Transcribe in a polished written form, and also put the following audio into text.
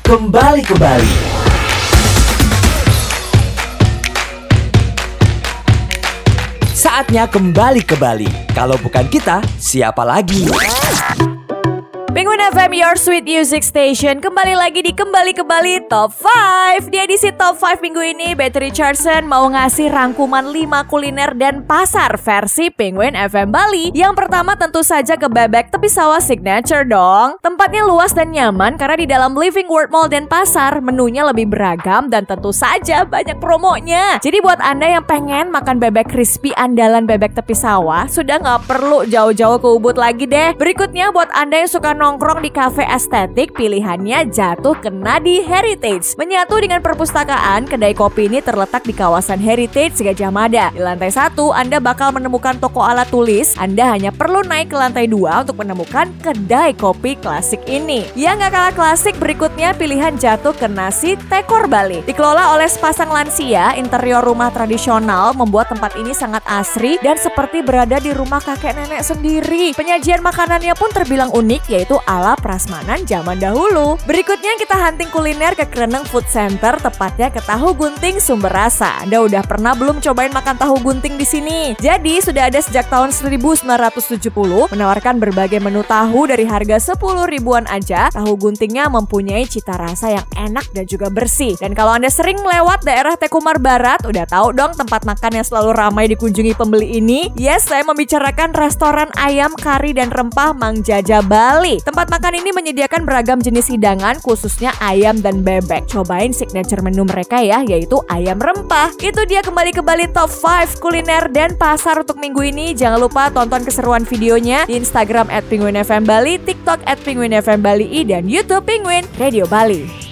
Kembali ke Bali. Saatnya kembali ke Bali. Kalau bukan kita, siapa lagi? Penguin FM, your sweet music station. Kembali lagi di Kembali ke Bali Top 5. Di edisi Top 5 minggu ini, Betty Richardson mau ngasih rangkuman 5 kuliner dan pasar versi Penguin FM Bali. Yang pertama tentu saja ke Bebek Tepi Sawah Signature dong. Tempatnya luas dan nyaman karena di dalam Living World Mall dan pasar, menunya lebih beragam dan tentu saja banyak promonya. Jadi buat Anda yang pengen makan bebek crispy andalan Bebek Tepi Sawah, sudah gak perlu jauh-jauh ke Ubud lagi deh. Berikutnya buat Anda yang suka nongkrong di kafe estetik, pilihannya jatuh ke Nadi Heritage. Menyatu dengan perpustakaan, kedai kopi ini terletak di kawasan Heritage Gajah Mada. Di lantai 1, Anda bakal menemukan toko alat tulis. Anda hanya perlu naik ke lantai 2 untuk menemukan kedai kopi klasik ini. Yang gak kalah klasik, berikutnya pilihan jatuh ke Nasi Tekor Bali. Dikelola oleh sepasang lansia, interior rumah tradisional membuat tempat ini sangat asri dan seperti berada di rumah kakek nenek sendiri. Penyajian makanannya pun terbilang unik, yaitu ala prasmanan zaman dahulu. Berikutnya kita hunting kuliner ke Kreneng Food Center, tepatnya ke Tahu Gunting Sumber Rasa. Anda udah pernah belum cobain makan tahu gunting di sini? Jadi sudah ada sejak tahun 1970, menawarkan berbagai menu tahu dari harga 10 ribuan aja. Tahu guntingnya mempunyai cita rasa yang enak dan juga bersih. Dan kalau Anda sering lewat daerah Tekumar Barat, udah tahu dong tempat makan yang selalu ramai dikunjungi pembeli ini. Yes, saya membicarakan restoran ayam kari dan rempah Mang Jaja Bali. Tempat makan ini menyediakan beragam jenis hidangan, khususnya ayam dan bebek. Cobain signature menu mereka ya, yaitu ayam rempah. Itu dia Kembali ke Bali Top 5 kuliner dan pasar untuk minggu ini. Jangan lupa tonton keseruan videonya di Instagram @penguinfmbali, TikTok @penguinfmbali, dan YouTube Penguin Radio Bali.